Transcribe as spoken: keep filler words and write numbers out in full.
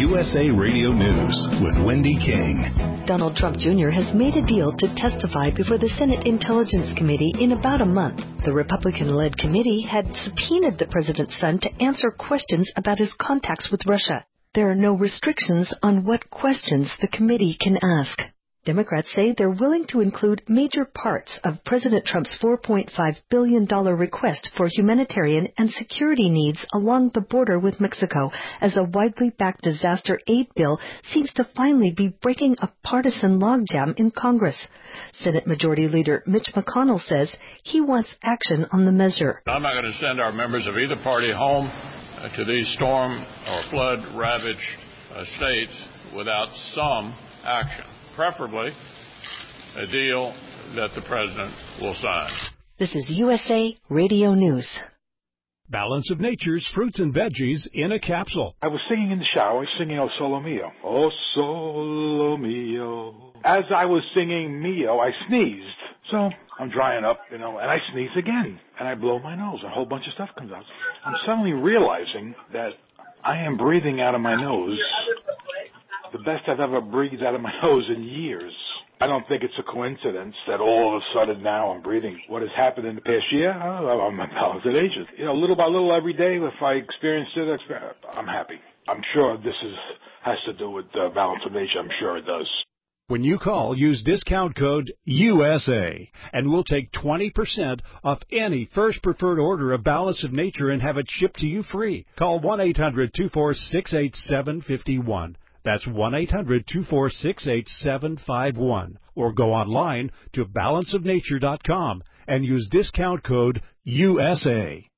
U S A Radio News with Wendy King. Donald Trump Junior has made a deal to testify before the Senate Intelligence Committee in about a month. The Republican-led committee had subpoenaed the president's son to answer questions about his contacts with Russia. There are no restrictions on what questions the committee can ask. Democrats say they're willing to include major parts of President Trump's four point five billion dollars request for humanitarian and security needs along the border with Mexico, as a widely backed disaster aid bill seems to finally be breaking a partisan logjam in Congress. Senate Majority Leader Mitch McConnell says he wants action on the measure. I'm not going to send our members of either party home uh, to these storm or flood-ravaged uh, states without some action. Preferably a deal that the president will sign. This is U S A Radio News. Balance of Nature's fruits and veggies in a capsule. I was singing in the shower, singing O Solo Mio. O Solo Mio. As I was singing Mio, I sneezed. So I'm drying up, you know, and I sneeze again. And I blow my nose. A whole bunch of stuff comes out. I'm suddenly realizing that I am breathing out of my nose the best I've ever breathed out of my nose in years. I don't think it's a coincidence that all of a sudden now I'm breathing. What has happened in the past year? Oh, I'm a talented agent. You know, little by little every day, if I experience it, I'm happy. I'm sure this is has to do with uh, balance of nature. I'm sure it does. When you call, use discount code U S A, and we'll take twenty percent off any first preferred order of Balance of Nature and have it shipped to you free. Call one eight hundred two four six eight seven five one. That's one eight hundred two four six eight seven five one. Or go online to balance of nature dot com and use discount code U S A.